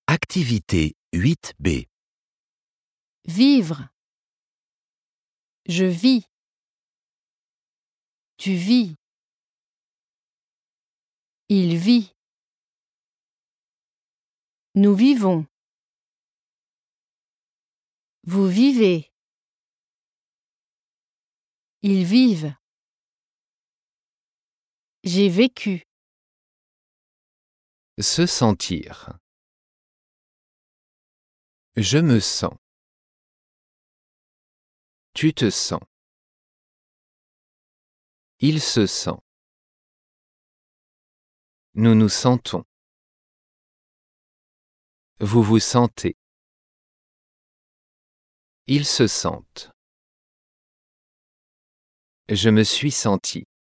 Activité 8B. Vivre. Je vis. Tu vis. Il vit. Nous vivons. Vous vivez. Ils vivent. J'ai vécu. Se sentir. Je me sens. Tu te sens. Il se sent. Nous nous sentons. Vous vous sentez. Ils se sentent. Je me suis senti.